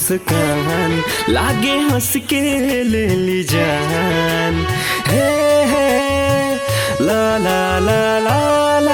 मुस्कान, लागे हंस के ले ली जान। हे ला ला ला ला ला,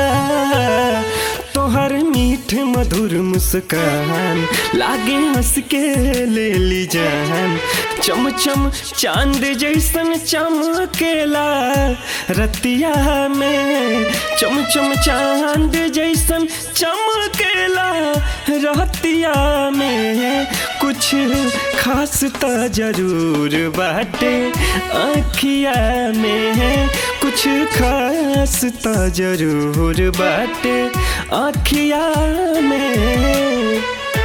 तोहर मीठ मधुर मुस्कान, लागे हंस के ले ली जान। चम चम चांद जैसन चमकेला रतिया में, चम चम चांद जैसन चमकेला रतिया में। कुछ खास त जरूर बाटे आँखिया में, कुछ खास त जरूर बाटे आँखिया में।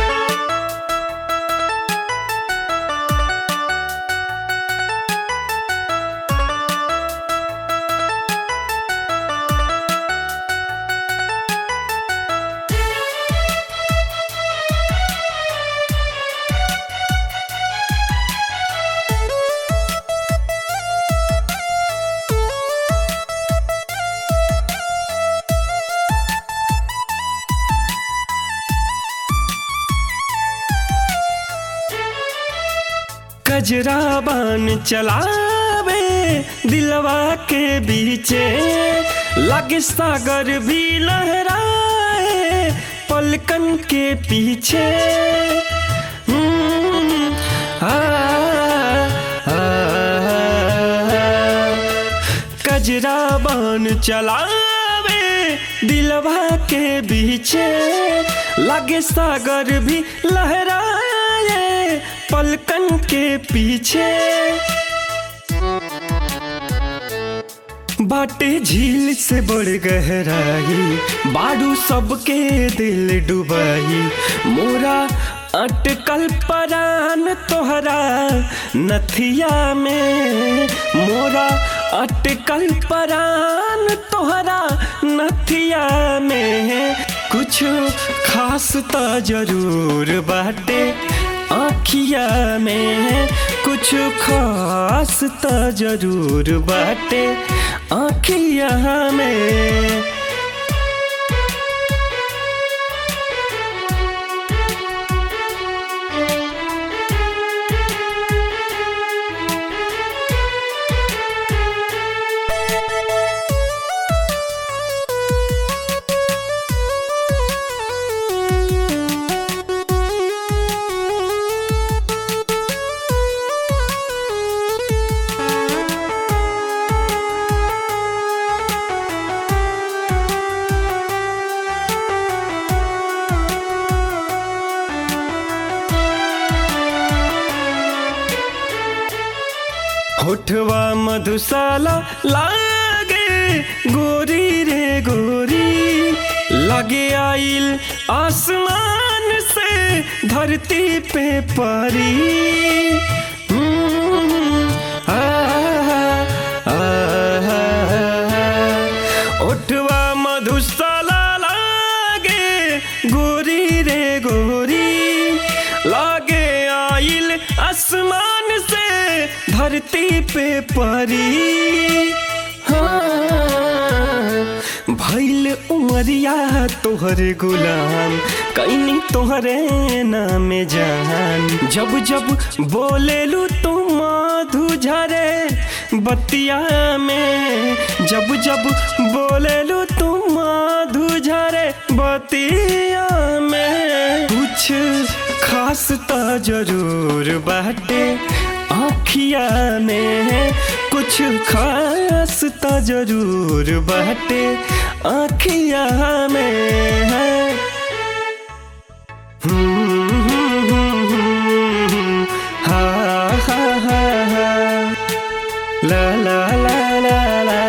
कजरा बान चलावे दिलवा के बीचे, लागे सागर भी लहराए पलकन के पीछे। कजरा बान चलावे दिलवा के बीचे, लागे सागर भी लहराए पलकन के पीछे। बाटे झील से बड़ गहराई, बाड़ू सबके दिल डुबाई। मोरा अटकल परान तोहरा नथिया में, मोरा अटकल परान तोहरा नथिया में। कुछ खास त जरूर बाटे आँखिया में, कुछ खास त जरूर बाटे आँखिया में। होठवा मधुशाला लागे गोरी रे गोरी, लागे आइल आसमान से धरती पे परी। होठवा मधुशाला लागे गोरी रे गोरी, लागे आइल आसमान से धरती पे परी। हाँ भइल उमरिया तोहरे गुलाम, कैनी तोहरे नाम जान। जब जब बोलेलू तू मधु झरे बतिया में, जब जब बोलेलू तू मधु झरे बतिया में। कुछ खास त जरूर बाटे आँखिया में, कुछ खास त जरूर बाटे आँखिया में। हा हा हा हा ला ला ला ला ला।